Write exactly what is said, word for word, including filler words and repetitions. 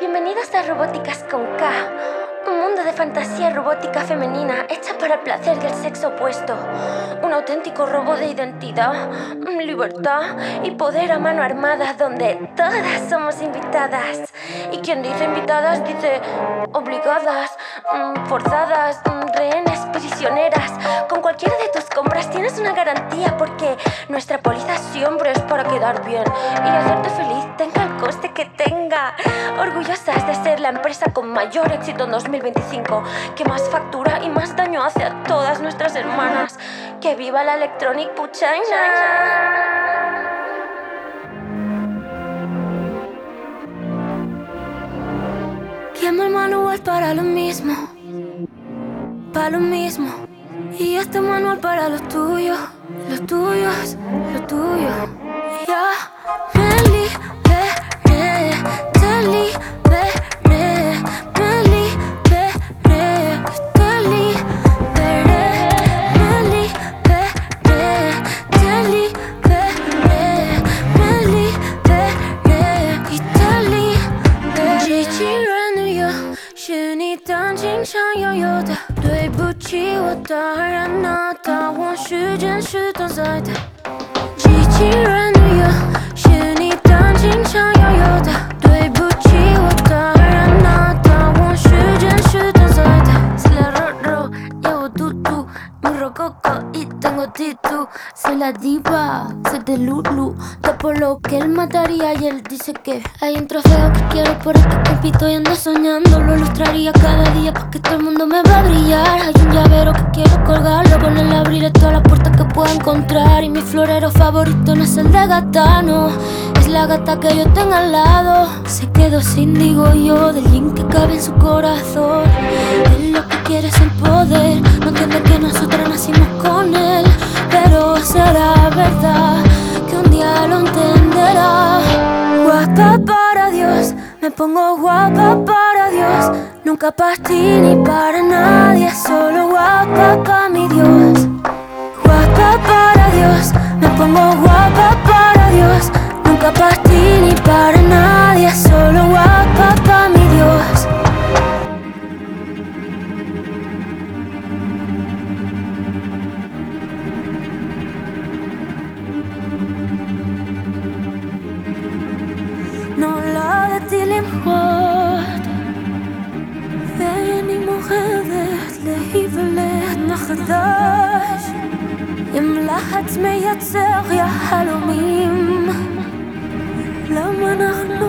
Bienvenidos a Robóticas con K, un mundo de fantasía robótica femenina hecha para el placer y el sexo opuesto. Un auténtico robo de identidad, libertad y poder a mano armada donde todas somos invitadas. Y quien dice invitadas dice obligadas, forzadas, rehenes, prisioneras. Con cualquiera de tus compras tienes una garantía porque nuestra póliza siempre es para quedar bien y hacerte feliz tenga el coste que tenga. Orgullosas de ser la empresa con mayor éxito en dos mil veinticinco, que más factura y más daño hace a todas nuestras hermanas. ¡Que viva la Electronic Puchaina! Quemo el manual para lo mismo, para lo mismo. Y este manual para los tuyos, los tuyos, los tuyos. Ya me liberé, te liberé, me liberé, te liberé, me liberé, te liberé, me liberé y te liberé。机器人的有是你当经常拥有的，对不起，我当然拿到我时间是短暂的。机器人的有是你当经常拥有的，对不起，我当然拿到我时间是短暂的。Soy la Roro, llevo tutu, muy rococo y tengo actitud. Soy la diva, soy de Lulu, tapo lo que él mataría y él dice que hay un trofeo que quiero por el que compito y ando soñando. Lo ilustraría cada día porque todo el mundo me va a brillar. Hay un llavero que quiero colgarlo, con él abriré todas las puertas que pueda encontrar. Y mi florero favorito no es el de gata, no, es la gata que yo tengo al lado. Se quedó sin, digo yo, del yin que cabe en su corazón. Él lo que quiere es el poder, no entiende que nosotros nacimos con él. Pero será verdad que un día lo entenderá. Guapa para Dios, me pongo guapa para Dios. Nunca para ti ni para nadie, solo guapa para mi Dios. Guapa para Dios, me pongo guapa para Dios. Nunca para ti ni para nadie, solo guapa para mi Dios. No la de ti le importa. ואני מוכרת להיוולד מחדש עם לחץ מייצר יהלומים. למה אנחנו